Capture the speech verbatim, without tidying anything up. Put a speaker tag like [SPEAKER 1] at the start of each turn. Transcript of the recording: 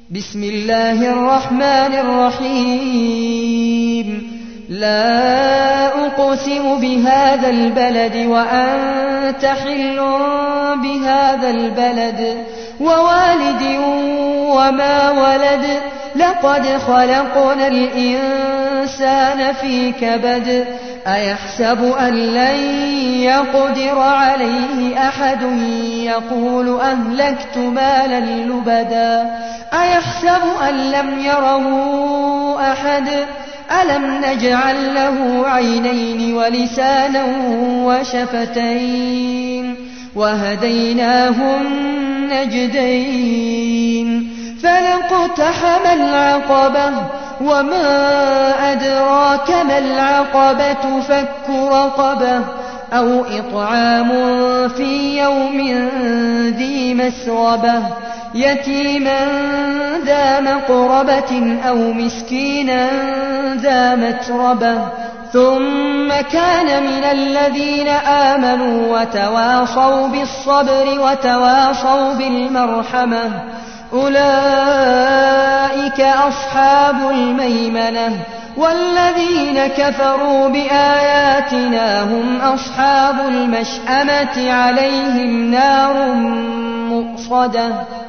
[SPEAKER 1] بسم الله الرحمن الرحيم لا أقسم بهذا البلد وأنت حل بهذا البلد ووالد وما ولد لقد خلقنا الإنسان في كبد أيحسب أن لن يقدر عليه أحد يقول أهلكت مالا لبدا أيحسب أن لم يره أحد ألم نجعل له عينين ولسانا وشفتين وهديناه النجدين فلاقتحم العقبة وما أدراك ما العقبة فك رقبة أو إطعام في يوم ذي مسغبة يتيما ذا مقربة أو مسكينا ذا متربة ثم كان من الذين آمنوا وتواصوا بالصبر وتواصوا بالمرحمة أولئك أصحاب الميمنة والذين كفروا بآياتنا هم أصحاب المشأمة عليهم نار مؤصدة